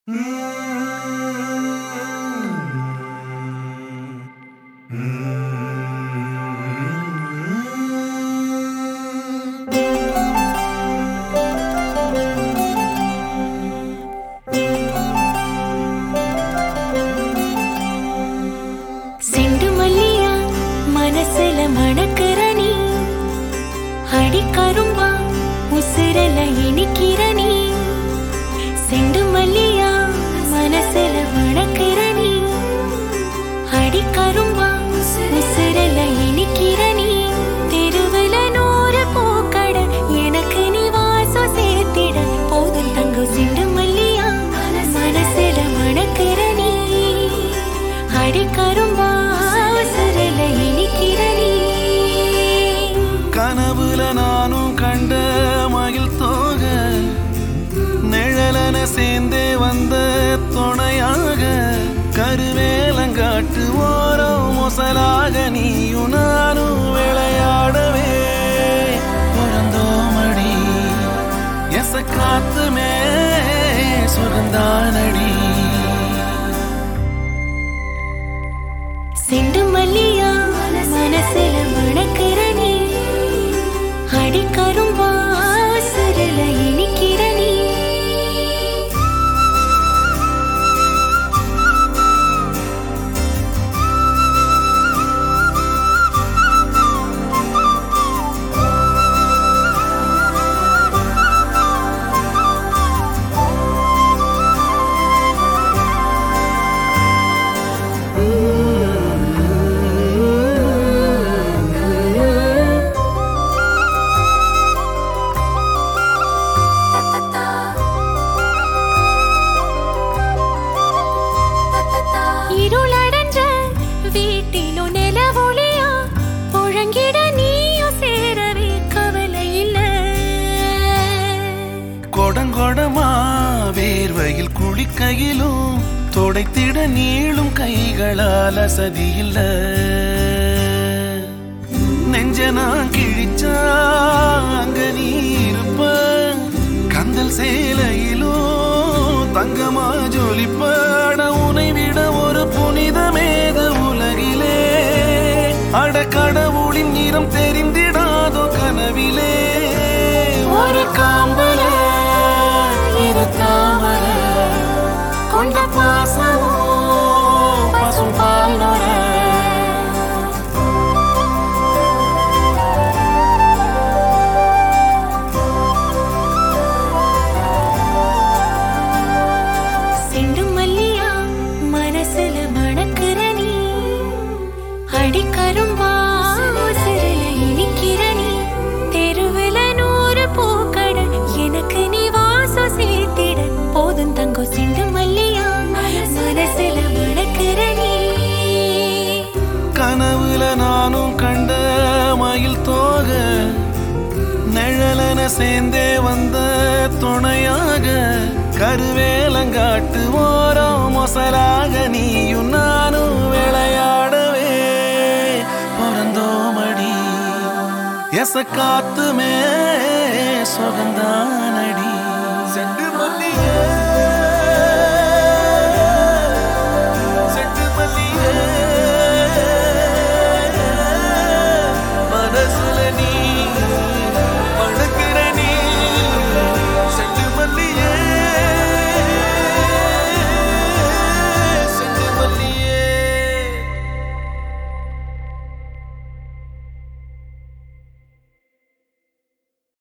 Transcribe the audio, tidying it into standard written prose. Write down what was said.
Cent மல்லியா மனசுல மணக்கிற நீ, அடி கரும்பா உசுரல இனிக்கிற நீ. செண்டு மல்லியா மனசுல மணக்கிற நீ, அடி கரும்பா உசுரல இனிக்கிற நீ. தெருவுல 100 பூக்கட எனக்கு நீ வாசம் சேர்த்திட போதும் தங்கம். செண்டு மல்லியா மனசுல மணக்கிற நீ, அடி கரும்பா உசுரல இனிக்கிற நீ. கனவுல நானும் கண்ட மகிழ் தோக, நிழலன சேர்ந்தே வந்த துணையாக, கருவேலங்காட்டு ஓரம் மொசலாக நீயும் நானும் விளையாடவே பிறந்தோமடி. எச காத்துமே சுகந்தானடி. செண்டு மல்லியா மனசுல மணக்கிற நீ, அடி கரும்பா உசுரல இனிக்கிற நீ. இருளடைஞ்ச வீட்டிலும் நிலவொளியா புழங்கிட நீயும் சேரவே கவலை இல்ல. கொடங்கொடமா வேர்வையில் குளிக்கையிலும் தொடைத்திட நீளும் கைகளால் அசதி இல்ல. நெஞ்ச நான் கிழிச்சா அங்க நீ இருப்ப, கந்தல் சேலையிலும் தங்கமா ஜொலிப்பட. உனை விட ஒரு புனிதமேது உலகிலே, அட கடவுளின் நிறம் தெரிந்திடாதோ கனவிலே. ஒரு காம்பல இரு தாமர கொண்ட பாசமோ பசும் பால் நொர. செண்டு மல்லியா மனசுல மணக்கிற நீ, அடி கரும்பா உசுரல இனிக்கிற நீ. தெருவுல 100 பூக்கட எனக்கு நீ வாசம் சேர்த்திட போதும் தங்கம். செண்டு மல்லியா மனசுல மணக்கிற நீ. கனவுல நானும் கண்ட மயில் தோக, நிழலன சேர்ந்தே வந்த துணையாக, கருவேலங்காட்டு ஓரம் மொசலாக நீயும் நானும் விளையாடவே பிறந்தோமடி. எச காத்துமே சுகந்தானடி. செண்டு மல்லியே